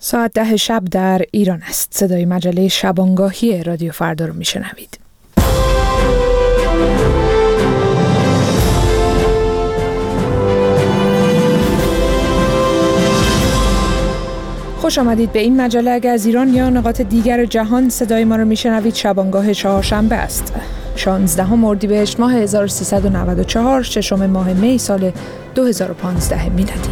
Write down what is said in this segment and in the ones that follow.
ساعت 10 شب در ایران است. صدای مجله شبانگاهی رادیو فردا رو میشنوید. خوش آمدید به این مجله. اگر از ایران یا نقاط دیگر جهان صدای ما رو میشنوید، شبانگاه چهارشنبه است. 16 اردیبهشت ماه 1394، ششم ماه می سال 2015 میلادی.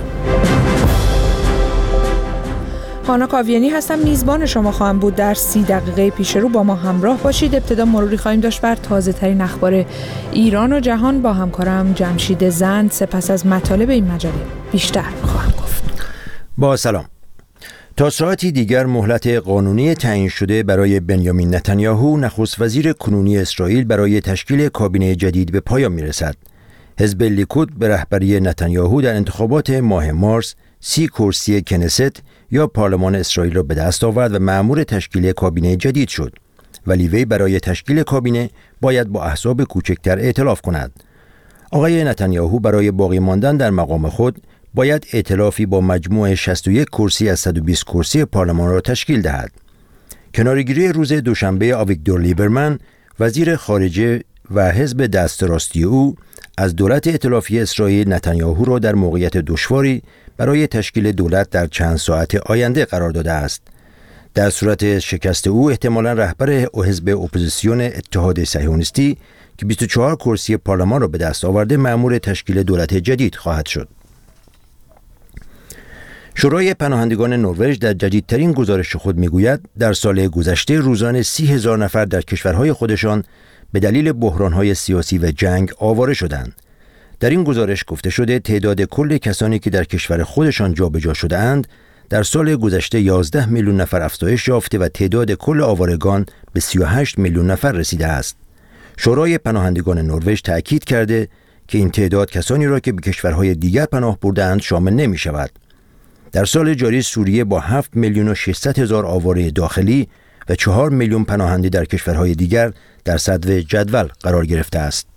هانا کاویانی هستم، میزبان شما خواهم بود. در 30 دقیقه پیش رو با ما همراه باشید. ابتدا مروری خواهیم داشت بر تازه ترین اخبار ایران و جهان با همکارم جمشید زند. سپس از مطالب این مجله بیشتر خواهم گفت. با سلام. تا ساعتی دیگر مهلت قانونی تعیین شده برای بنیامین نتانیاهو، نخست وزیر کنونی اسرائیل، برای تشکیل کابینه جدید به پایان میرسد. حزب لیکود به رهبری نتانیاهو در انتخابات ماه مارس 30 کرسی کنست یا پارلمان اسرائیل را به دست آورد و مأمور تشکیل کابینه جدید شد. ولی وی برای تشکیل کابینه باید با احزاب کوچکتر ائتلاف کند. آقای نتانیاهو برای باقی ماندن در مقام خود باید ائتلافی با مجموع 61 کرسی از 120 کرسی پارلمان را تشکیل دهد. کناره‌گیری روز دوشنبه آویگدور لیبرمن، وزیر خارجه و حزب دست راستی او، از دولت ائتلافی اسرائیل نتانیاهو را در موقعیت دشواری برای تشکیل دولت در چند ساعت آینده قرار داده است. در صورت شکست او، احتمالاً رهبر حزب اپوزیسیون اتحاد صهیونیستی که 24 کرسی پارلمان را به دست آورده، مأمور تشکیل دولت جدید خواهد شد. شورای پناهندگان نروژ در جدیدترین گزارش خود میگوید در سال گذشته روزانه 30,000 نفر در کشورهای خودشان به دلیل بحرانهای سیاسی و جنگ آواره شدند. در این گزارش گفته شده تعداد کل کسانی که در کشور خودشان جابجا شده اند در سال گذشته 11 میلیون نفر افزایش یافته و تعداد کل آوارگان به 38 میلیون نفر رسیده است. شورای پناهندگان نروژ تأکید کرده که این تعداد کسانی را که به کشورهای دیگر پناه برده‌اند شامل نمی شود. در سال جاری سوریه با 7 میلیون و 600 هزار آواره داخلی و 4 میلیون پناهنده در کشورهای دیگر در صدر جدول قرار گرفته است.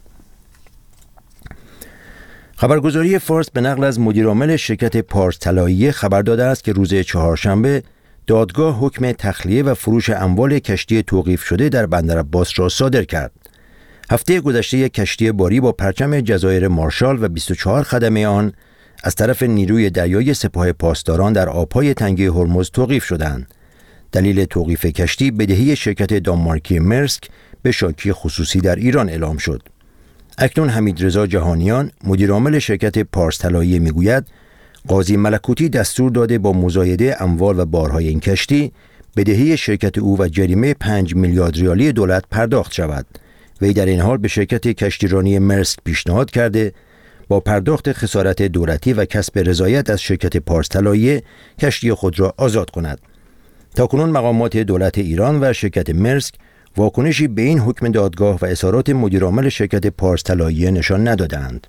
خبرگزاری فارس به نقل از مدیرعامل شرکت پارس طلاییه خبر داده است که روز چهارشنبه دادگاه حکم تخلیه و فروش اموال کشتی توقیف شده در بندرعباس را صادر کرد. هفته گذشته یک کشتی باری با پرچم جزایر مارشال و 24 خدمه آن از طرف نیروی دریایی سپاه پاسداران در آبهای تنگه هرمز توقیف شدند. دلیل توقیف کشتی بدهی شرکت دانمارکی مرسک به شاکی خصوصی در ایران اعلام شد. اکنون حمیدرضا جهانیان، مدیرعامل شرکت پارس طلاییه، میگوید قاضی ملکوتی دستور داده با مزایده اموال و بارهای این کشتی بدهی شرکت او و جریمه 5 میلیارد ریالی دولت پرداخت شود. وی در این حال به شرکت کشتیرانی مرسک پیشنهاد کرده با پرداخت خسارت دولتی و کسب رضایت از شرکت پارس طلاییه کشتی خود را آزاد کند. تاکنون مقامات دولت ایران و شرکت مرسک واکنشی به این حکم دادگاه و اظهارات مدیرعامل شرکت پارس طلاییه نشان ندادند.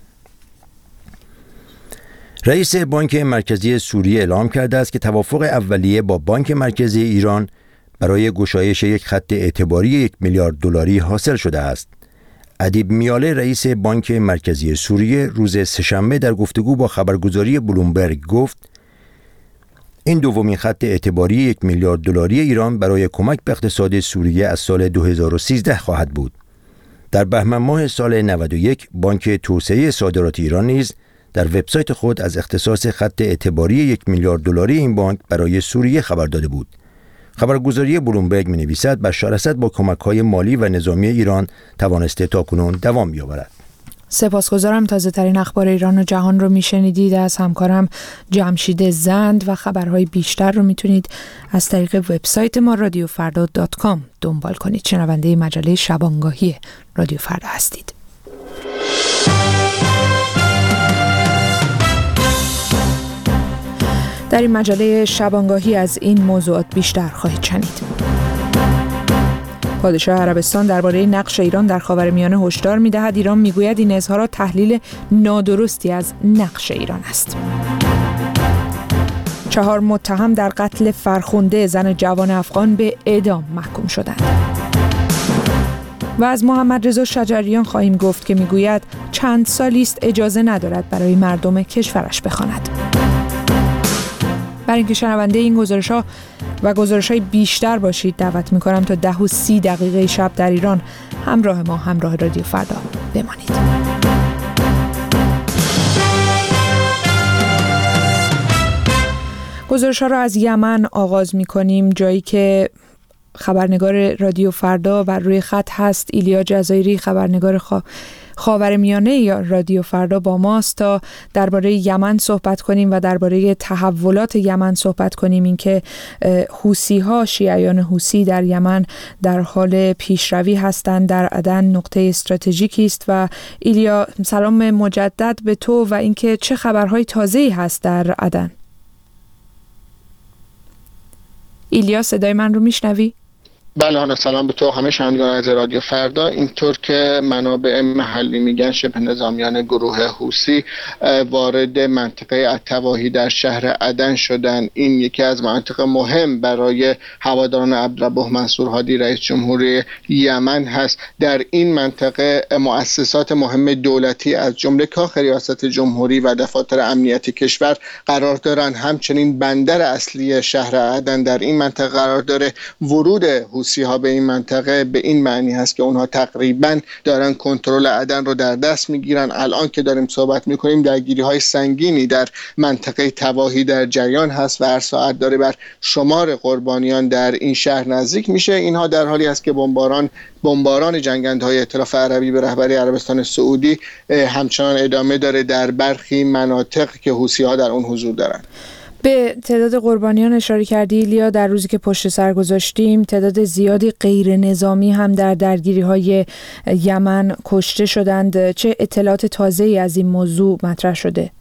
رئیس بانک مرکزی سوریه اعلام کرده است که توافق اولیه با بانک مرکزی ایران برای گشایش یک خط اعتباری 1 میلیارد دلاری حاصل شده است. ادیب میاله، رئیس بانک مرکزی سوریه، روز سه‌شنبه در گفتگو با خبرگزاری بلومبرگ گفت این دومین خط اعتباری 1 میلیارد دلاری ایران برای کمک به اقتصاد سوریه از سال 2013 خواهد بود. در بهمن ماه سال 91 بانک توسعه صادرات ایران نیز در وبسایت خود از اختصاص خط اعتباری 1 میلیارد دلاری این بانک برای سوریه خبر داده بود. خبرگزاری بلومبرگ می‌نویسد بشار اسد با کمک‌های مالی و نظامی ایران توانسته تاکنون دوام بیاورد. سپاسگزارم. تازه ترین اخبار ایران و جهان رو میشنیدید از همکارم جمشید زند و خبرهای بیشتر رو میتونید از طریق وبسایت ما radiofrda.com دنبال کنید. شنونده مجله شبانگاهی رادیو فردا هستید. در این مجله شبانگاهی از این موضوعات بیشتر خواهید شنید. پادشاه عربستان درباره نقش ایران در خاورمیانه هشدار می‌دهد. ایران می‌گوید این اظهارات تحلیل نادرستی از نقش ایران است. 4 متهم در قتل فرخنده، زن جوان افغان، به اعدام محکوم شدند. و از محمد رضا شجریان خواهیم گفت که می‌گوید چند سالی است اجازه ندارد برای مردم کشورش بخواند. برای اینکه شنونده این گزارش‌ها و گزارش‌های بیشتر باشید دعوت می‌کنم تا 10:30 شب در ایران همراه ما، همراه رادیو فردا بمانید. گزارش‌ها را از یمن آغاز می‌کنیم، جایی که خبرنگار رادیو فردا و روی خط هست ایلیا جزایری، خبرنگار خاورمیانه یا رادیو فردا با ماست تا درباره یمن صحبت کنیم و درباره تحولات یمن صحبت کنیم. اینکه حوثی‌ها، شیعیان حوثی در یمن در حال پیشروی هستند، در عدن نقطه استراتژیکی است. و ایلیا، سلام مجدد به تو و اینکه چه خبرهای تازه‌ای هست در عدن. ایلیا، صدای من رو میشنوی؟ بله، سلام به تو همه شنوندگان از رادیو فردا. اینطور که منابع محلی میگن شبه نظامیان گروه حوثی وارد منطقه التواهی در شهر عدن شدن. این یکی از مناطق مهم برای هواداران عبدالربه منصور هادی رئیس جمهوری یمن هست. در این منطقه مؤسسات مهم دولتی از جمله کاخ ریاست جمهوری و دفاتر امنیتی کشور قرار دارند. همچنین بندر اصلی شهر عدن در این منطقه قرار داره. ورود حوثی‌ها به این منطقه به این معنی هست که اونها تقریباً دارن کنترل عدن رو در دست میگیرن. الان که داریم صحبت میکنیم درگیری‌های سنگینی در منطقه تواهی در جریان هست و هر ساعت داره بر شمار قربانیان در این شهر نزدیک میشه. اینها در حالی است که بمباران جنگندهای ائتلاف عربی به رهبری عربستان سعودی همچنان ادامه داره در برخی مناطق که حوثی‌ها در اون حضور دارند. به تعداد قربانیان اشاره کردی ایلیا. در روزی که پشت سر گذاشتیم تعداد زیادی غیر نظامی هم در درگیری‌های یمن کشته شدند. چه اطلاعات تازه‌ای از این موضوع مطرح شده؟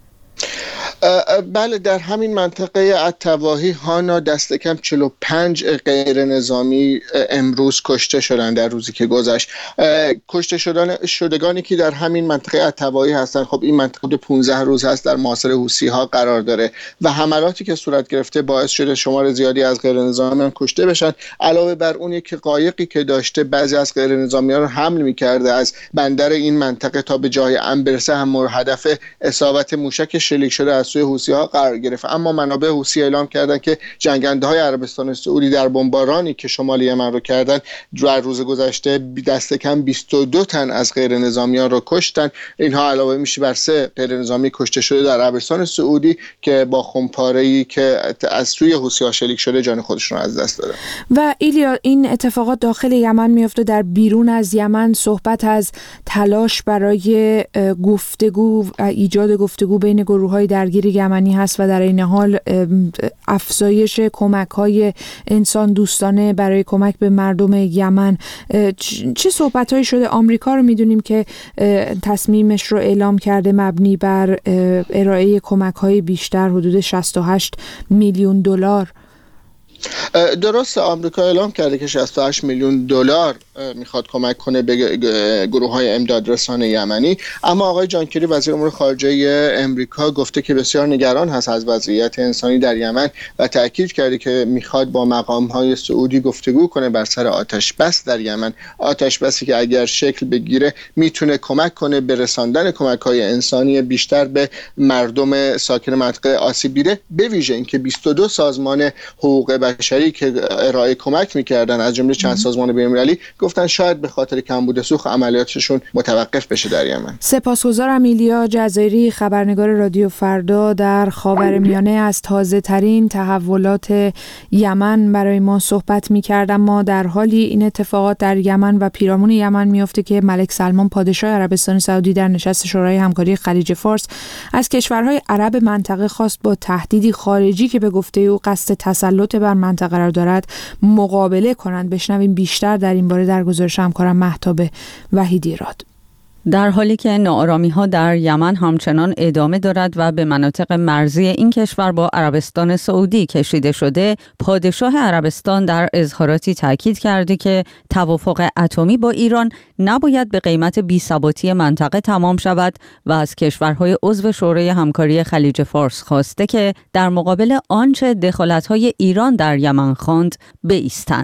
بله، در همین منطقه التواهی هانا دست کم 45 غیر نظامی امروز کشته شدند در روزی که گذشت. کشته شدگانی که در همین منطقه التواهی هستند، خب این منطقه 15 روز هست در محاصره حوثی‌ها قرار داره و حملاتی که صورت گرفته باعث شده شمار زیادی از غیر نظامیان کشته بشن. علاوه بر اون که قایقی که داشته بعضی از غیر نظامیان رو حمل می‌کرده از بندر این منطقه تا به جای امن برسه هم مورد هدف اصابت موشک شلیک شده از سوی حوثی‌ها قرار گرفت. اما منابع حوثی اعلام کردند که جنگنده‌های عربستان سعودی در بمبارانی که شمال یمن رو کردن در روز گذشته دست کم 22 تن از غیر نظامیان رو کشتن. اینها علاوه میشه بر 3 غیر نظامی کشته شده در عربستان سعودی که با خمپاره‌ای که از سوی حوثی‌ها شلیک شده جان خودشون رو از دست دادن. و ایلیا، این اتفاقات داخل یمن میفته. در بیرون از یمن صحبت از تلاش برای گفتگو و ایجاد گفتگو بین گروه‌های درگیر یمنی هست و در این حال افزایش کمک‌های انسان دوستانه برای کمک به مردم یمن. چه صحبت‌هایی شده؟ آمریکا رو می‌دونیم که تصمیمش رو اعلام کرده مبنی بر ارائه کمک‌های بیشتر حدود 68 میلیون دلار. درست، آمریکا اعلام کرده که 68 میلیون دلار میخواد کمک کنه به گروه‌های امدادرسان یمنی. اما آقای جان کری وزیر امور خارجه امریکا گفته که بسیار نگران هست از وضعیت انسانی در یمن و تاکید کرده که میخواد با مقام‌های سعودی گفتگو کنه بر سر آتش بس در یمن. آتش بسی که اگر شکل بگیره میتونه کمک کنه به رساندن کمک‌های انسانی بیشتر به مردم ساکن منطقه آسیب دیده، به ویژه اینکه 22 سازمان حقوق بشری که ارائه کمک میکردن از جمله چند سازمان بین‌المللی گفتن شاید به خاطر کمبود سوخت عملیاتشون متوقف بشه در یمن. سپاسگزارم ایلیا جزایری، خبرنگار رادیو فردا در خاورمیانه، از تازه ترین تحولات یمن برای ما صحبت میکرد. ما در حالی این اتفاقات در یمن و پیرامون یمن میفته که ملک سلمان پادشاه عربستان سعودی در نشست شورای همکاری خلیج فارس از کشورهای عرب منطقه خواست با تهدیدی خارجی که به گفته او قصد تسلط بر منطقه قرار دارد مقابله کنند. بشنویم بیشتر در این باره در گزارش همکارم مهتاب وحیدی راد. در حالی که ناآرامی‌ها در یمن همچنان ادامه دارد و به مناطق مرزی این کشور با عربستان سعودی کشیده شده، پادشاه عربستان در اظهاراتی تاکید کرده که توافق اتمی با ایران نباید به قیمت بی‌ثباتی منطقه تمام شود و از کشورهای عضو شورای همکاری خلیج فارس خواسته که در مقابل آنچه دخالت‌های ایران در یمن خواند بایستند.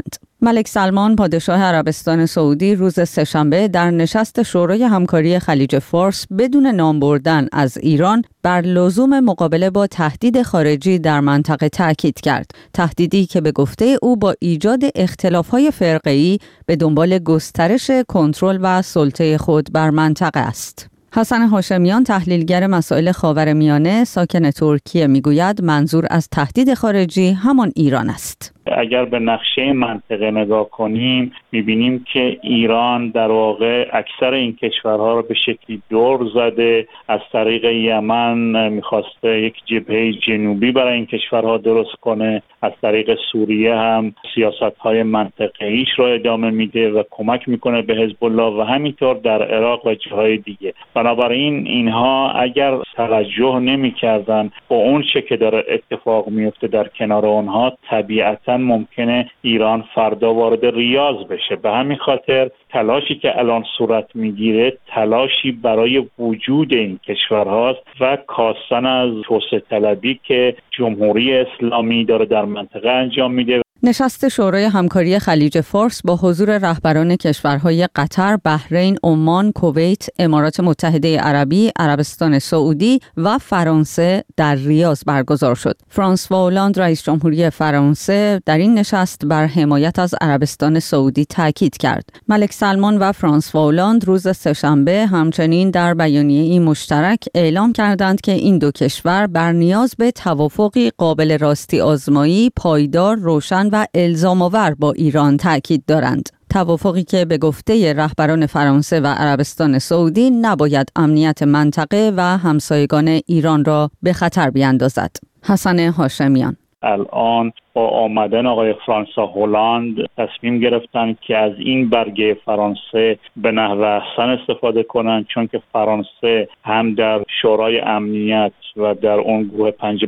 ملک سلمان پادشاه عربستان سعودی روز سه‌شنبه در نشست شورای همکاری خلیج فارس بدون نام بردن از ایران بر لزوم مقابله با تهدید خارجی در منطقه تأکید کرد. تهدیدی که به گفته او با ایجاد اختلاف‌های فرقه‌ای به دنبال گسترش کنترل و سلطه خود بر منطقه است. حسن هاشمیان تحلیلگر مسائل خاورمیانه ساکن ترکیه میگوید منظور از تهدید خارجی همان ایران است. اگر به نقشه منطقه نگاه کنیم میبینیم که ایران در واقع اکثر این کشورها رو به شکلی دور زده. از طریق یمن میخواسته یک جبهه جنوبی برای این کشورها درست کنه، از طریق سوریه هم سیاست‌های منطقه‌ایش رو ادامه میده و کمک میکنه به حزب الله و همینطور در عراق و جاهای دیگه. بنابراین اینها اگر توجه نمی‌کردن با اون چه که داره اتفاق میفته در کنار اونها، طبیعتاً ممکنه ایران فردا وارد ریاض بشه. به همین خاطر تلاشی که الان صورت میگیره تلاشی برای وجود این کشورهاست و کاستن از توسعه طلبی که جمهوری اسلامی داره در منطقه انجام میده. نشست شورای همکاری خلیج فارس با حضور رهبران کشورهای قطر، بحرین، عمان، کویت، امارات متحده عربی، عربستان سعودی و فرانسه در ریاض برگزار شد. فرانسوا هولاند رئیس جمهوری فرانسه در این نشست بر حمایت از عربستان سعودی تاکید کرد. ملک سلمان و فرانسوا هولاند روز سه‌شنبه همچنین در بیانیه‌ای مشترک اعلام کردند که این دو کشور بر نیاز به توافقی قابل راستی آزمایی، پایدار، روشن و الزام‌آور با ایران تاکید دارند. توافقی که به گفته رهبران فرانسه و عربستان سعودی نباید امنیت منطقه و همسایگان ایران را به خطر بیندازد. حسن هاشمیان: الان با آمدن آقای فرانسوا هولاند تصمیم گرفتن که از این برگه فرانسه به نحو احسن استفاده کنند، چون که فرانسه هم در شورای امنیت و در اون گروه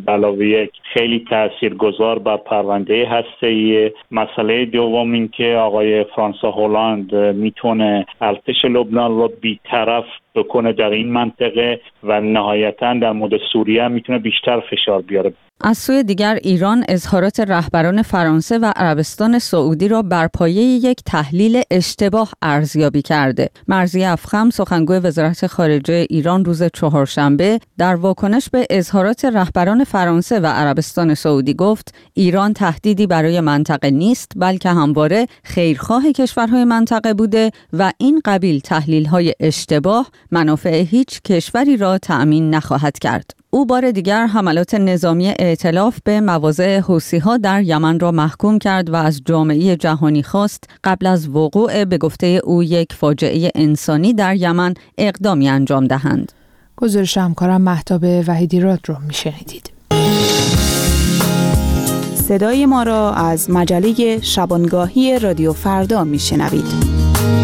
5+1 خیلی تاثیرگذار بر پرونده هسته‌ای. مسئله دوم این که آقای فرانسوا هولاند میتونه ارتش لبنان رو بی‌طرف بکنه در این منطقه و نهایتاً در مورد سوریه هم میتونه بیشتر فشار بیاره. از سوی دیگر ایران اظهارات رهبران فرانسه و عربستان سعودی را بر پایه یک تحلیل اشتباه ارزیابی کرده. مرضیه افخم سخنگوی وزارت خارجه ایران روز چهارشنبه در واکنش به اظهارات رهبران فرانسه و عربستان سعودی گفت ایران تهدیدی برای منطقه نیست، بلکه همواره خیرخواه کشورهای منطقه بوده و این قبیل تحلیل‌های اشتباه منافع هیچ کشوری را تأمین نخواهد کرد. او بار دیگر حملات نظامی ائتلاف به مواضع حوثی‌ها در یمن را محکوم کرد و از جامعه جهانی خواست قبل از وقوع به گفته او یک فاجعه انسانی در یمن اقدامی انجام دهند. گزارش همکارم مهتاب وحیدی‌راد رو میشنیدید. صدای ما را از مجله شبانگاهی رادیو فردا میشنوید.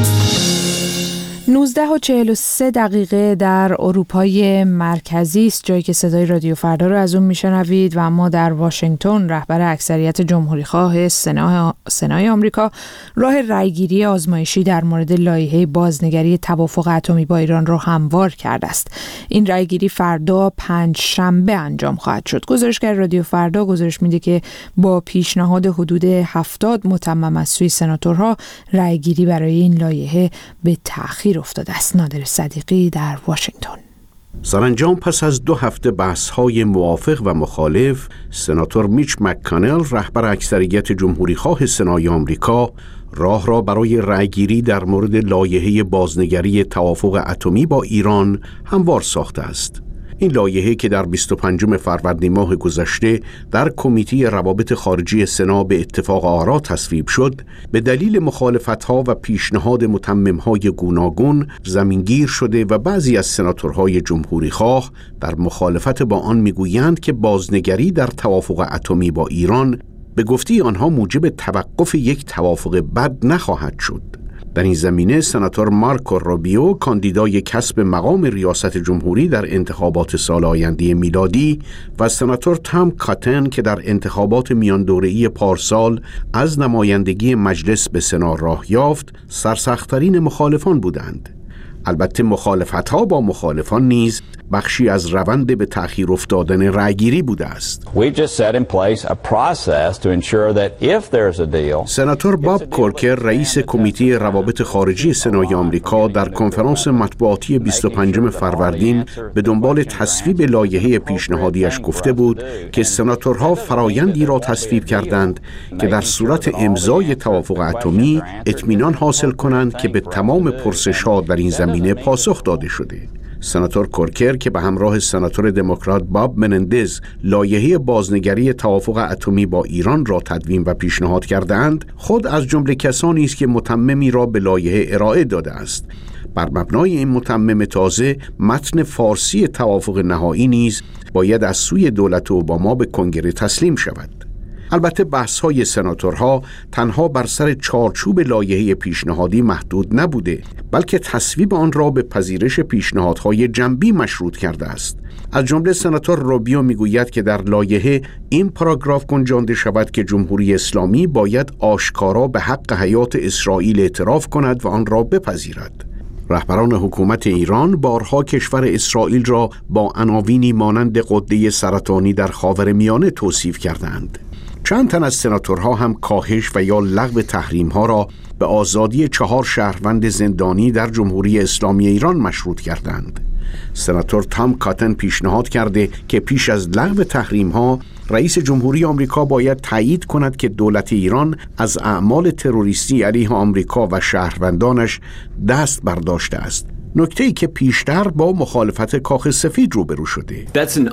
19:43 در اروپای مرکزی است، جایی که صدای رادیو فردا رو از اون میشنوید و اما در واشنگتن رهبر اکثریت جمهوریخواه سنای آمریکا راه رأیگیری آزمایشی در مورد لایحه بازنگری توافق اتمی با ایران را هموار کرده است. این رأیگیری فردا پنجشنبه انجام خواهد شد. گزارشگر رادیو فردا گزارش میده که با پیشنهاد حدود 70 متمم از سوی سناتورها رأیگیری برای این لایحه به تأخیر افتاده است. نادر صدیقی در واشنگتن. سرانجام پس از 2 هفته بحث‌های موافق و مخالف، سناتور میچ مک‌کانل رهبر اکثریت جمهوریخواه سنای آمریکا راه را برای رأیگیری در مورد لایحه بازنگری توافق اتمی با ایران هموار ساخته است. این لایحه که در 25 فروردین ماه گذشته در کمیته روابط خارجی سنا به اتفاق آرا تصویب شد، به دلیل مخالفت‌ها و پیشنهاد متمم‌های گوناگون زمینگیر شده و بعضی از سناتورهای جمهوریخواه در مخالفت با آن میگویند که بازنگری در توافق اتمی با ایران به گفته آنها موجب توقف یک توافق بد نخواهد شد. در این زمینه سناتور مارکو روبیو، کاندیدای کسب مقام ریاست جمهوری در انتخابات سال آینده میلادی، و سناتور تام کاتن که در انتخابات میان دوره‌ای پارسال از نمایندگی مجلس به سنا راه یافت، سرسخت‌ترین مخالفان بودند. البته مخالفت‌ها با مخالفان نیز بخشی از روند به تأخیر افتادن رأیگیری بوده است. سناتور باب کورکر رئیس کمیته روابط خارجی سنای آمریکا در کنفرانس مطبوعاتی 25 فروردین به دنبال تصویب لایحه پیشنهادیش گفته بود که سناتورها فرایندی را تصویب کردند که در صورت امضای توافق اتمی اطمینان حاصل کنند که به تمام پرسش‌ها در این زمینه پاسخ داده شده. سناتور کورکر که به همراه سناتور دموکرات باب منندز لایحه بازنگری توافق اتمی با ایران را تدوین و پیشنهاد کردند، خود از جمله کسانی است که متممی را به لایحه ارائه داده است. بر مبنای این متمم تازه، متن فارسی توافق نهایی نیز باید از سوی دولت اوباما به کنگره تسلیم شود. البته بحث‌های سناتورها تنها بر سر چارچوب لایحه پیشنهادی محدود نبوده، بلکه تصویب آن را به پذیرش پیشنهادهای جنبی مشروط کرده است. از جمله سناتور روبیو میگوید که در لایحه این پاراگراف گنجانده شود که جمهوری اسلامی باید آشکارا به حق حیات اسرائیل اعتراف کند و آن را بپذیرد. رهبران حکومت ایران بارها کشور اسرائیل را با عناوینی مانند غده سرطانی در خاورمیانه توصیف کردند. چند تن از سناتورها هم کاهش و یا لغو تحریم‌ها را به آزادی 4 شهروند زندانی در جمهوری اسلامی ایران مشروط کردند. سناتور تام کاتن پیشنهاد کرده که پیش از لغو تحریم‌ها رئیس جمهوری آمریکا باید تایید کند که دولت ایران از اعمال تروریستی علیه آمریکا و شهروندانش دست برداشته است. نکته‌ای که پیشتر با مخالفت کاخ سفید روبرو شده.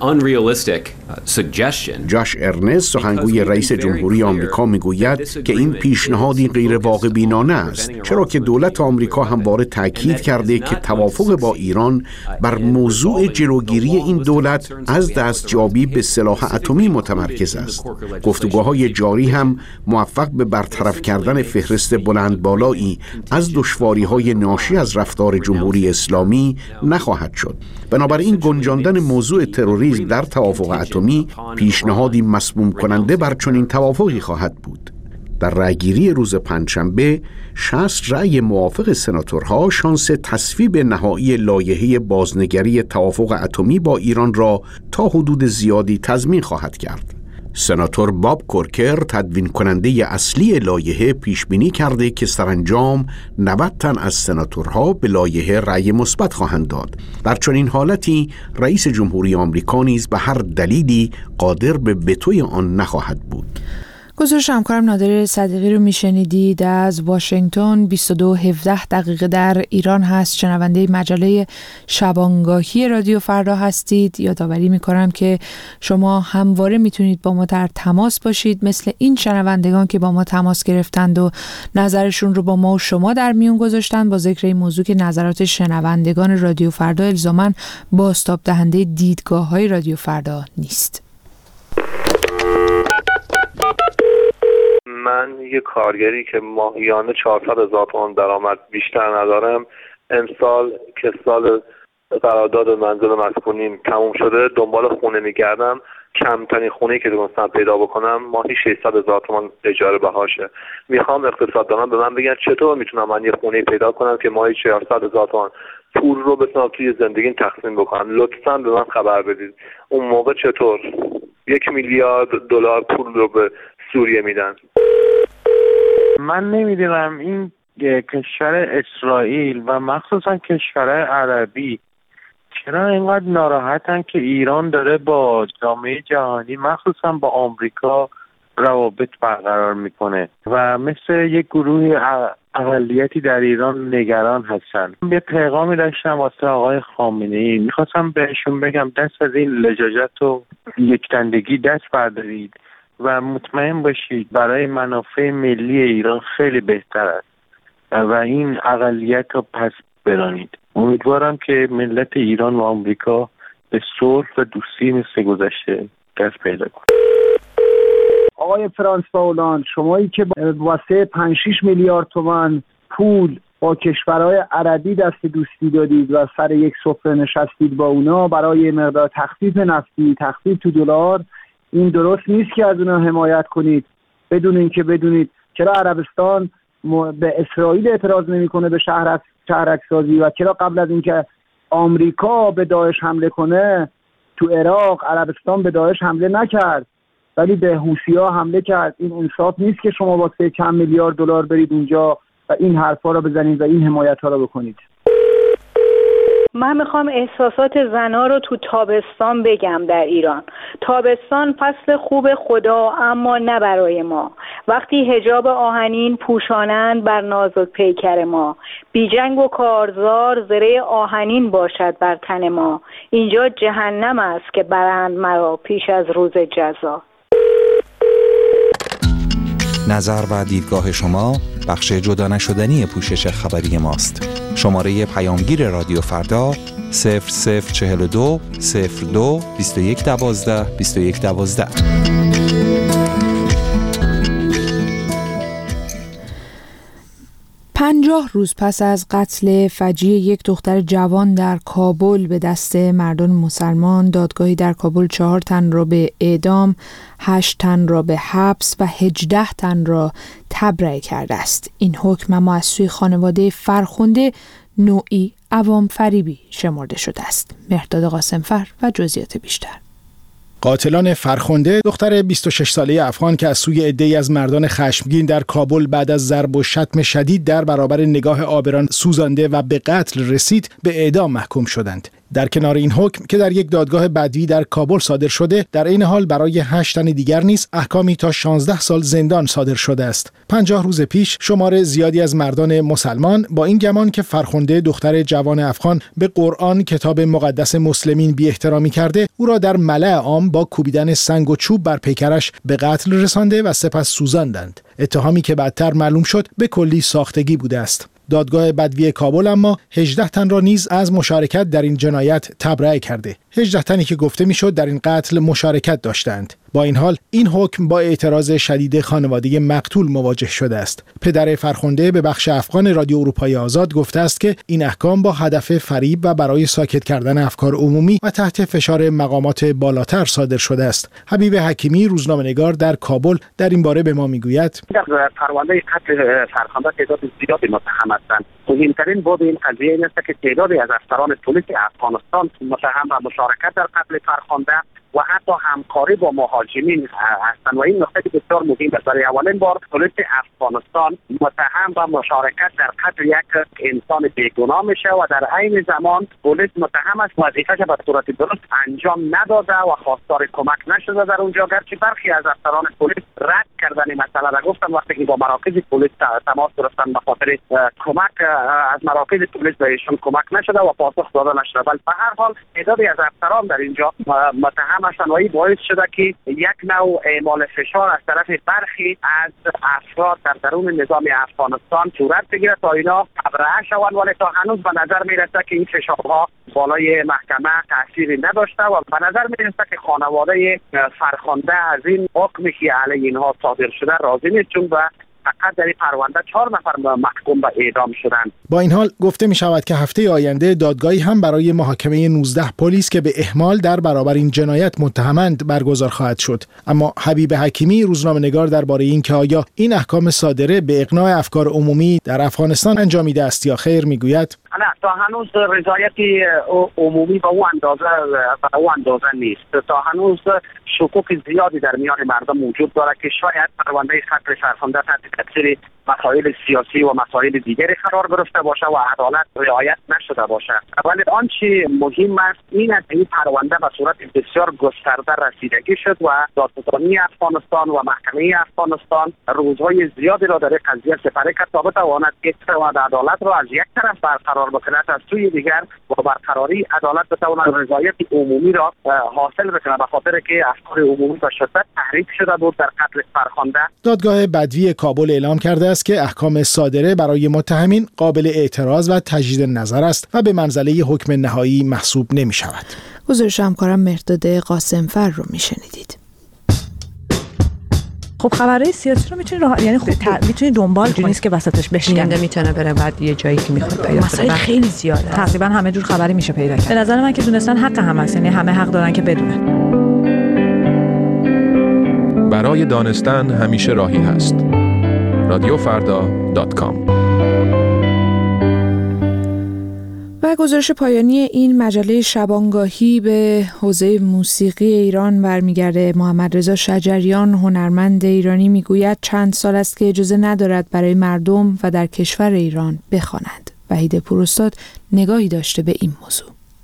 جاش ارنست سخنگوی رئیس جمهوری آمریکا میگوید که این پیشنهادی غیر واقع بینانه است، چرا که دولت آمریکا همواره تاکید کرده که توافق با ایران بر موضوع جلوگیری این دولت از دستیابی به سلاح اتمی متمرکز است. گفتگوهای جاری هم موفق به برطرف کردن فهرست بلند بالایی از دشواری‌های ناشی از رفتار جمهوری اسلامی نخواهد شد. بنابراین گنجاندن موضوع تروریسم در توافق اتمی پیشنهادی مسموم کننده بر چنین توافقی خواهد بود. در رأیگیری روز پنجشنبه 60 رأی موافق سناتورها شانس تصویب نهایی لایحه بازنگری توافق اتمی با ایران را تا حدود زیادی تضمین خواهد کرد. سناتور باب کورکر تدوین کننده اصلی لایحه پیش بینی کرده که سرانجام 90 تن از سناتورها به لایحه رأی مثبت خواهند داد. در چنین حالتی رئیس جمهوری آمریکا نیز به هر دلیلی قادر به وتوی آن نخواهد بود. گزارش همکارم نادر صدیقی رو میشنیدید از واشنگتن. 22:17 در ایران هست. شنونده مجله شبانگاهی رادیو فردا هستید. یادآوری میکنم که شما همواره میتونید با ما در تماس باشید، مثل این شنوندگان که با ما تماس گرفتند و نظرشون رو با ما و شما در میون گذاشتن، با ذکر این موضوع که نظرات شنوندگان رادیو فردا الزاماً بازتاب دهنده دیدگاه‌های رادیو فردا نیست. من یه کارگری که ماهیانه 400,000 تومان درآمد بیشتر ندارم، امسال که سال قرارداد منزل مسکونیم تموم شده دنبال خونه میگردم. کمترین خونه‌ای که تونستم پیدا بکنم ماهی 600,000 تومان اجاره بهاشه. میخوام اقتصاددانان به من بگن چطور میتونم من یه خونه پیدا کنم که ماهی 400,000 تومان پول رو بتونم توی زندگیم تقسیم بکنم. لطفاً به من خبر بدید اون موقع چطور 1 میلیارد دلار پول رو به سوریه میدن. من نمیدونم این کشور اسرائیل و مخصوصا کشور عربی چرا اینقدر ناراحتن که ایران داره با جامعه جهانی مخصوصا با آمریکا روابط برقرار میکنه و مثل یک گروه اقلیتی در ایران نگران هستن. یه پیغامی داشتم واسه آقای خامنه‌ای، میخواستم بهشون بگم دست از این لجاجت و یکتندگی دست بردارید و مطمئن باشید برای منافع ملی ایران خیلی بهتر است و این اقلیت رو پس برانید. امیدوارم که ملت ایران و آمریکا به صلح و دوستی مثل گذشته دست پیدا کنه. آقای فرانس پاولان، شمایی که واسه 5-6 میلیارد تومان پول با کشورهای عربی دست دوستی دادید و سر یک سفره نشستید با اونا برای مقدار تخفیف نفتی، تخفیف تو دلار، این درست نیست که از اونا حمایت کنید بدون اینکه بدونید چرا عربستان به اسرائیل اعتراض نمیکنه به شهرک سازی و چرا قبل از اینکه آمریکا به داعش حمله کنه تو عراق عربستان به داعش حمله نکرد ولی به حوثی‌ها حمله کرد؟ این انصاف نیست که شما واسه چند میلیارد دلار برید اونجا و این حرفا رو بزنید و این حمایت‌ها رو بکنید. من میخوام احساسات زنا رو تو تابستان بگم. در ایران تابستان فصل خوب خدا، اما نه برای ما. وقتی حجاب آهنین پوشانند بر نازک پیکر ما، بی جنگ و کارزار زره آهنین باشد بر تن ما. اینجا جهنم است که برند مرا پیش از روز جزا. نظر و دیدگاه شما بخش جدا نشدنی پوشش خبری ماست. شماره پیامگیر رادیو فردا 0042 02 21 12 21 12. 50 روز پس از قتل فجیع یک دختر جوان در کابل به دست مردان مسلمان، دادگاهی در کابل 4 تن را به اعدام، 8 تن را به حبس و 18 تن را تبرئه کرده است. این حکم اما از سوی خانواده فرخنده نوعی عوام فریبی شمرده شده است. مهرداد قاسمفر و جزئیات بیشتر. قاتلان فرخنده، دختر 26 ساله افغان که از سوی عده‌ای از مردان خشمگین در کابل بعد از ضرب و شتم شدید در برابر نگاه آبران سوزانده و به قتل رسید، به اعدام محکوم شدند. در کنار این حکم که در یک دادگاه بدوی در کابل صادر شده، در این حال برای 8 تن دیگر نیز احکامی تا 16 سال زندان صادر شده است. 50 روز پیش شمار زیادی از مردان مسلمان با این گمان که فرخنده دختر جوان افغان به قرآن، کتاب مقدس مسلمین، بی احترامی کرده، او را در ملأ عام با کوبیدن سنگ و چوب بر پیکرش به قتل رسانده و سپس سوزاندند. اتهامی که بعدتر معلوم شد به کلی ساختگی بوده است. دادگاه بدوی کابل اما 18 تن را نیز از مشارکت در این جنایت تبرئه کرده. 18 تنی که گفته میشد در این قتل مشارکت داشتند. با این حال این حکم با اعتراض شدید خانواده مقتول مواجه شده است. پدر فرخنده به بخش افغان رادیو اروپای آزاد گفته است که این احکام با هدف فریب و برای ساکت کردن افکار عمومی و تحت فشار مقامات بالاتر صادر شده است. حبیب حکیمی، روزنامه‌نگار در کابل، در این باره به ما میگوید: در پرونده قتل فرخنده تعداد زیادی متهم هستند. مهمترین بود این قضیه این است که تعدادی از افسران پلیس افغانستان متهم و مشارکت در قتل فرخنده و حتی همکاری با مهاجمین هستند و این نکته بسیار مهم است. برای اولین بار پلیس افغانستان متهم و مشارکت در قتل یک انسان بیگناه میشه و در عین زمان پلیس متهم است وظیفه‌اش به صورت درست انجام نداده و خواستار کمک نشده در اونجا، گرچه برخی از افسران پلیس رد کردن مسئله را گفتن وقتی که با مراکز پلیس تماس گرفتن به خاطر کمک از مراکز پلیس به ایشون کمک نشده و پاسخ داده نشده. ولی به هر حال تعدادی از افسران در اینجا متهم هستند و این باعث شده که یک نوع اعمال فشار از طرف برخی از افراد در درون نظام افغانستان صورت بگیره تا اینا تبرئه شوند، ولی تا هنوز به نظر میرسه که این فشارها بالای محکمه تأثیری نداشته و به نظر میرسه که خانواده فرخنده از این حکمی که علیه اینها صادر شده راضی نیست، چون به فقط در این پرونده 4 نفر محکوم به اعدام شدند. با این حال گفته می شود که هفته آینده دادگاهی هم برای محاکمه 19 پلیس که به احمال در برابر این جنایت متهمند برگزار خواهد شد. اما حبیب حکیمی، روزنامه‌نگار، درباره این که آیا این احکام صادره به اقناع افکار عمومی در افغانستان انجامیده است یا خیر، میگوید: نه، تا هنوز رضایت عمومی به او اندازه نیست. تا هنوز شکوک زیادی در میان مردم موجود داره که شاید پرونده قتل فرخنده تحت تاثیر مسائل سیاسی و مسائل دیگری قرار گرفته باشه و عدالت رعایت نشده باشه. ولی آنچه مهم است این است این پرونده به صورت بسیار گسترده رسیدگی شد و دادستانی افغانستان و محکمه افغانستان روزهای زیادی را در قضیه سپری کرد تا بتواند که عدالت را از یک طرف برقرار بکند، از سوی دیگر با برقراری عدالت بتواند رضایت عمومی را حاصل بکنه، به خاطر که افکار عمومی به شدت تحریک شده بود در قتل فرخنده. دادگاه بدوی کابل اعلام کرده است که احکام صادره برای متهمین قابل اعتراض و تجدید نظر است و به منزله حکم نهایی محسوب نمی شود. گزارش همکارم مهرداد قاسمفر رو میشنیدید. خب خبرهای سیاسی رو میتونی یعنی میتونی دنبال کنی، نیست که وسطش بشکنه، میتونه بره بعد یه جایی که میخواد پیدا کنه. خیلی زیاده، تقریبا همه جور خبری میشه پیدا کرد. به نظر من که دونستن حق هم هست، یعنی همه حق دارن که بدونن. برای دانستن همیشه راهی هست. رادیوفردا.com. گزارش پایانی این مجله شبانگاهی به حوزه موسیقی ایران برمیگرده. محمد رضا شجریان هنرمند ایرانی میگوید چند سال است که اجازه ندارد برای مردم و در کشور ایران بخواند. وحید پوراستاد نگاهی داشته به این موضوع.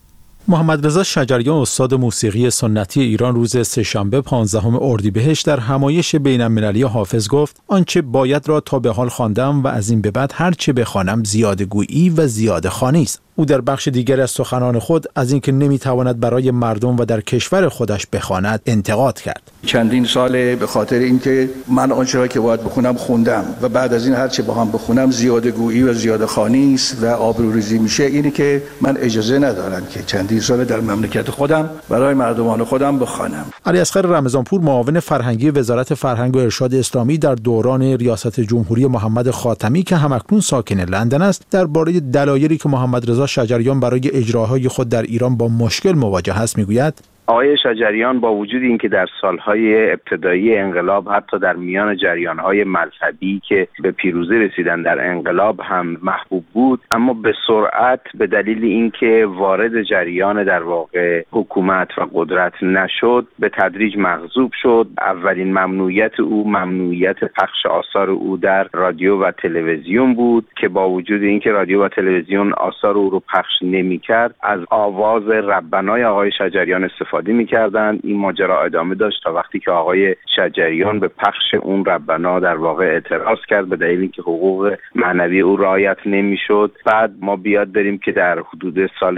محمد رضا شجریان استاد موسیقی سنتی ایران روز سه‌شنبه 15 اردیبهشت در همایش بین‌المللی حافظ گفت آنچه باید را تا به حال خواندم و از این به بعد هر چه بخوانم زیاده گویی و زیاده خوانی است. او در بخش دیگر از سخنان خود از اینکه نمیتواند برای مردم و در کشور خودش بخواند انتقاد کرد. چندین ساله به خاطر اینکه من آنچه را که باید بخونم خوندم و بعد از این هر چه بخوام بخونم زیاده گویی و زیاده خوانی است و آبروریزی میشه. اینی که من اجازه ندارم که چندین سال در مملکت خودم برای مردمان خودم بخوانم. علیاصغر رمضانپور معاون فرهنگی وزارت فرهنگ و ارشاد اسلامی در دوران ریاست جمهوری محمد خاتمی که همکنون ساکن لندن است درباره دلایلی که محمد رضا شجریان برای اجراهای خود در ایران با مشکل مواجه است میگوید آقای شجریان با وجود اینکه در سالهای ابتدایی انقلاب حتی در میان جریانهای مذهبی که به پیروزی رسیدن در انقلاب هم محبوب بود، اما به سرعت به دلیل اینکه وارد جریان در واقع حکومت و قدرت نشد به تدریج مغضوب شد. اولین ممنوعیت او ممنوعیت پخش آثار او در رادیو و تلویزیون بود که با وجود اینکه رادیو و تلویزیون آثار او رو پخش نمی‌کرد از آواز ربنای آقای شجریان استفاده می‌کردند. این ماجرا ادامه داشت تا وقتی که آقای شجریان به پخش اون ربنا در واقع اعتراض کرد به دلیل اینکه حقوق معنوی او رعایت نمی‌شد. بعد ما بیاد بریم که در حدود سال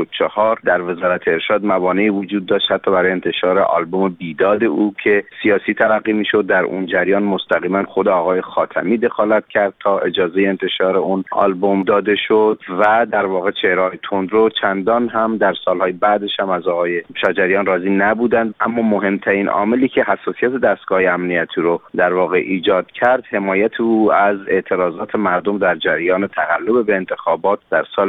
64 در وزارت ارشاد موانعی وجود داشت حتی برای انتشار آلبوم بیداد او که سیاسی تلقی می‌شد. در اون جریان مستقیما خود آقای خاتمی دخالت کرد تا اجازه انتشار اون آلبوم داده شد و در واقع چهره‌های تندرو چندان هم در سالهای بعدش هم از آقای شجریان راضی نبودند. اما مهمترین عاملی که حساسیت دستگاه امنیتی رو در واقع ایجاد کرد حمایت او از اعتراضات مردم در جریان تقلب به انتخابات در سال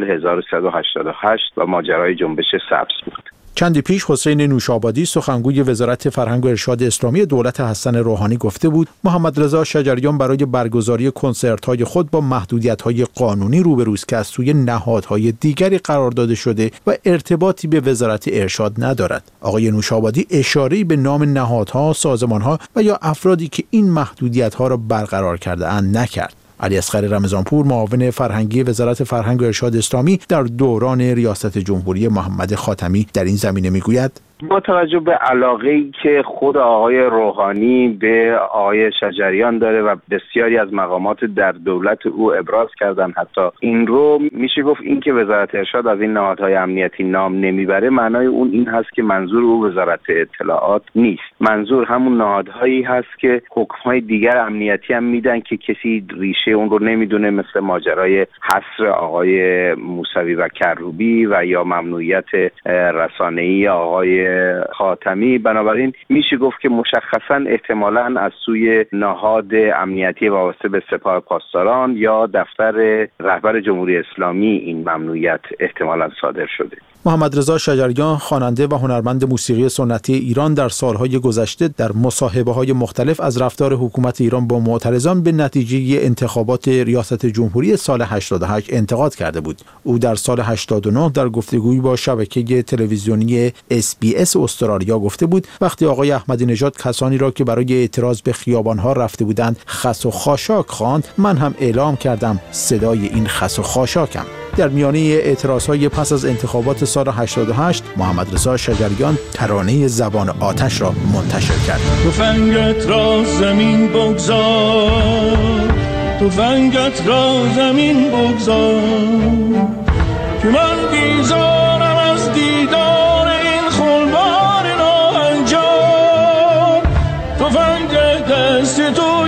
1388 و ماجرای جنبش سبز بود. چندی پیش حسین نوشابادی سخنگوی وزارت فرهنگ و ارشاد اسلامی دولت حسن روحانی گفته بود محمد رضا شجریان برای برگزاری کنسرت‌های خود با محدودیت‌های قانونی روبروست که از سوی نهادهای دیگری قرار داده شده و ارتباطی به وزارت ارشاد ندارد. آقای نوشابادی اشاره‌ای به نام نهادها، سازمان‌ها و یا افرادی که این محدودیت‌ها را برقرار کرده‌اند نکرد. علیاصغر رمضانپور معاون فرهنگی وزارت فرهنگ و ارشاد اسلامی در دوران ریاست جمهوری محمد خاتمی در این زمینه میگوید با توجه به علاقه‌ای که خود آقای روحانی به آقای شجریان داره و بسیاری از مقامات در دولت او ابراز کردن، حتی این رو میشه گفت این که وزارت ارشاد از این نهادهای امنیتی نام نمیبره معنای اون این هست که منظور او وزارت اطلاعات نیست. منظور همون نهادهایی هست که حکم‌های دیگر امنیتی هم میدن که کسی ریشه اون رو نمیدونه، مثل ماجرای حصر آقای موسوی و کروبی و یا ممنوعیت رسانه‌ای آقای خاتمی. بنابراین میشه گفت که مشخصا احتمالاً از سوی نهاد امنیتی وابسته به سپاه پاسداران یا دفتر رهبر جمهوری اسلامی این ممنوعیت احتمالاً صادر شده. محمد رضا شجریان خواننده و هنرمند موسیقی سنتی ایران در سالهای گذشته در مصاحبه‌های مختلف از رفتار حکومت ایران با معترضان به نتیجه انتخابات ریاست جمهوری سال 88 انتقاد کرده بود. او در سال 89 در گفتگویی با شبکه تلویزیونی SBS استرالیا گفته بود وقتی آقای احمدی نژاد کسانی را که برای اعتراض به خیابان‌ها رفته بودند خس و خاشاک خواند، من هم اعلام کردم صدای این خس و خاشاکم. در میانه اعتراضهای پس از انتخابات سال 88 محمد رضا شجریان ترانه زبان آتش را منتشر کرد. تفنگت را زمین بگذار، تفنگت را زمین بگذار که من بیزارم از دیدار این خلبان ناهنجار. تفنگ دست تو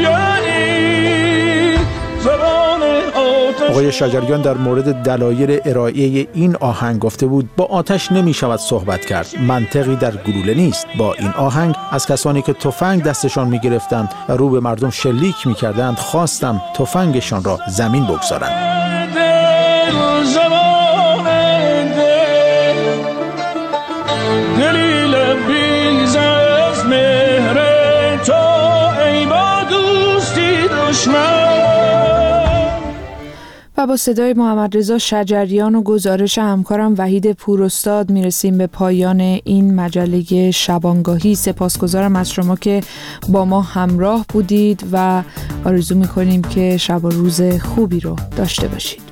یعنی زبان آتش. آقای شجریان در مورد دلایل ارائه این آهنگ گفته بود با آتش نمی شود صحبت کرد، منطقی در گلوله نیست. با این آهنگ از کسانی که تفنگ دستشان می گرفتند و رو به مردم شلیک می کردند خواستم تفنگشان را زمین بگذارند. و و با صدای محمد رضا شجریان و گزارش همکارم وحید پوراستاد میرسیم به پایان این مجله شبانگاهی. سپاسگزارم از شما که با ما همراه بودید و آرزو میکنیم که شب و روز خوبی رو داشته باشید.